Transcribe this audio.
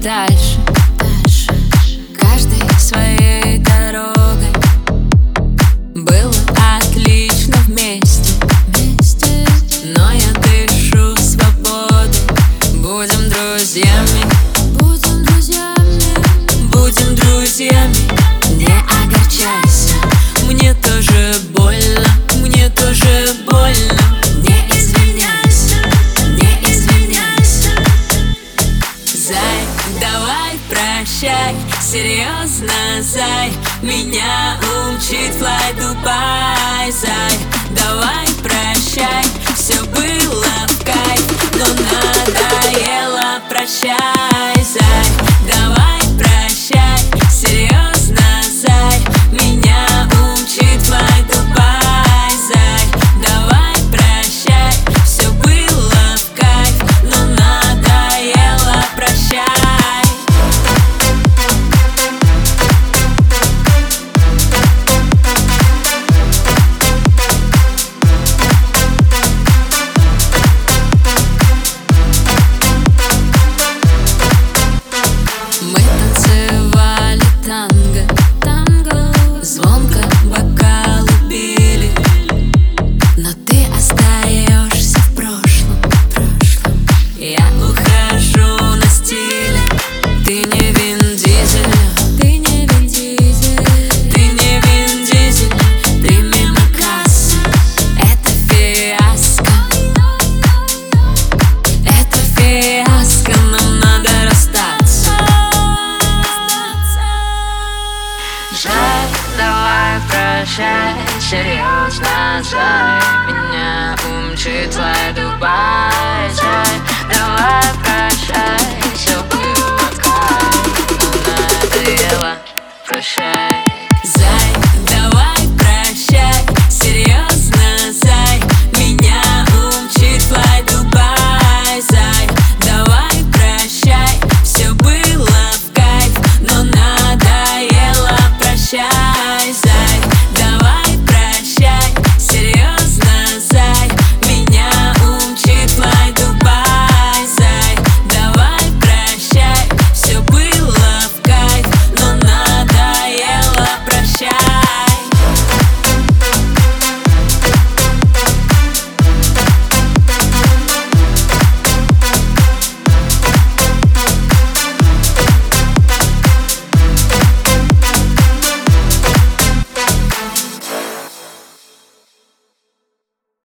дальше, каждый своей дорогой. Было отлично вместе, но я дышу свободой. Будем друзьями, будем друзьями. Не огорчайся, мне тоже больно, мне тоже больно. Не извиняйся, не извиняйся. Зай, давай прощай, серьезно, зай. Меня учит флай Дубай, зай. Давай прощай, все было в кайф, но надоело, прощай, зай. Давай прощай, серьезно, зай. Меня учит флай Дубай, зай. Давай прощай, все было в кайф, но надоело, прощай. Мы танцевали танго, звонко бокалы били, но ты остаешься в прошлом. Я ухожу на стиле. Ты не Вин Дизель, ты не Вин Дизель, ты не Вин Дизель, ты мимо кассы. Это фиаско, это фиаско, нам надо расстаться. Зай, давай прощай, серьезно, зай. Меня умчит твой Дубай,